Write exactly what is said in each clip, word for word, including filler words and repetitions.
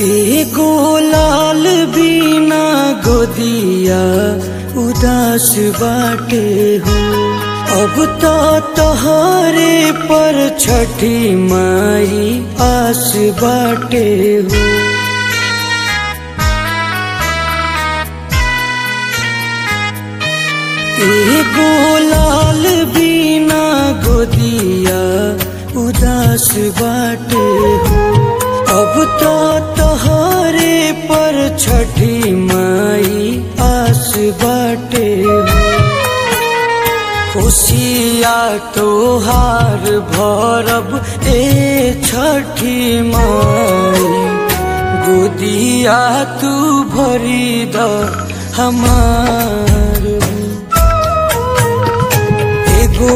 एगो लाल बिना गोदिया उदास बाटे हो। अब तो तोहरे पर छठी माई आस बाटे हो। एगो लाल बिना गोदिया उदास बाटे हो। अब तो तोहरे पर छठी माई आस बाटे हो। खुशिया तोहार भरब ए छठी माई, गोदिया तू भरी द हमार। एगो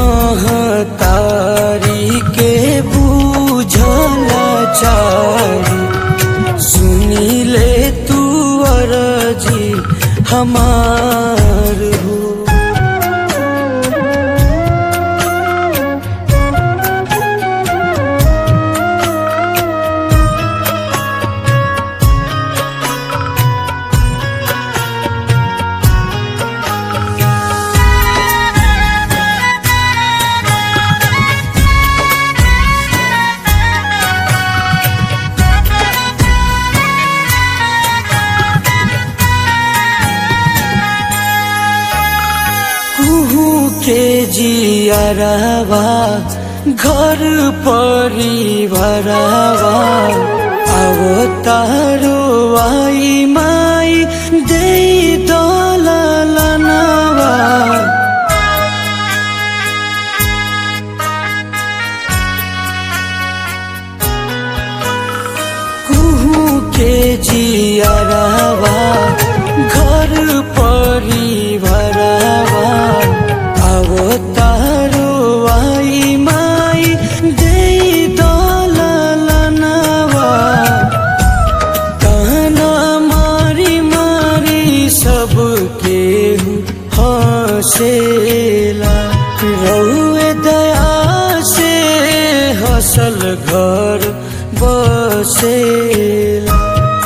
महतारी के बूझला चारी, सुनी ले तू अर्जी हमार हो। के जियरवा घर परिवारवा, अवतारो आई माई दे दलनवा। कुहू के जियरवा घर परिवारवा, अवतारो आई माई दे दलनवा। ताना मारी मारी सबके हंसेला, रउए दया से हसल घर बसेला।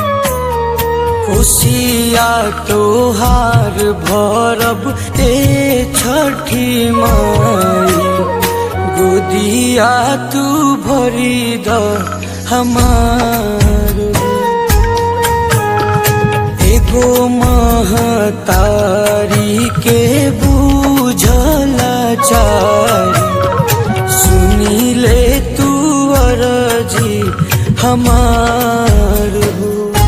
खुशिया तोहार भरब ए छठी माई, गोदिया तू भरी द हमार। एगो महतारी के बूझला चारी, सुनी ले तू अर्जी हमार हो।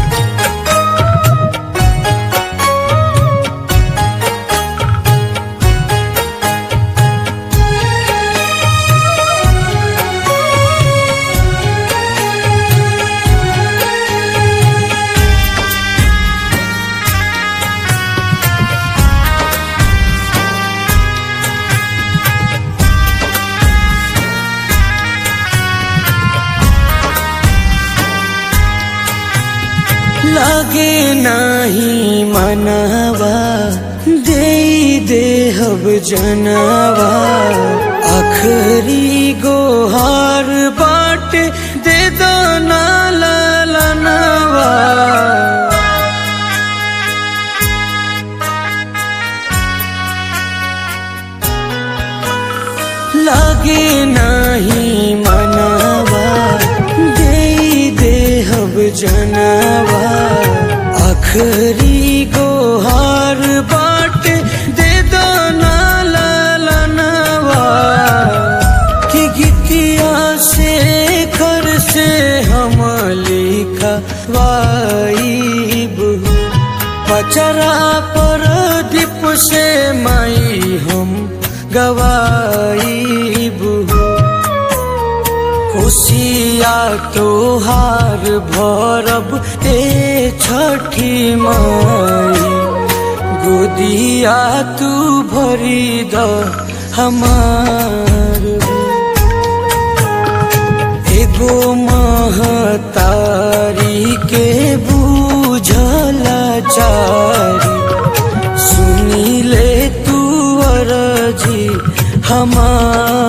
लागे नाही मनवा दे देहब जनवा, आखरी गोहार बाट दे दो ना ललनवा। लागे नाही मनवा दे देहब जनवा, आखरी गोहार बाट दे दो ना ललनवा। कि गीतिया से घर से हम लिखवाइब, पचरा पर दीप से माई हम गवाइब। खुशिया तोहार भरब ए छठी माई, गोदिया तू भरी द हमार। एगो महतारी के बूझला चारी, सुनी ले तू अर्जी हमार।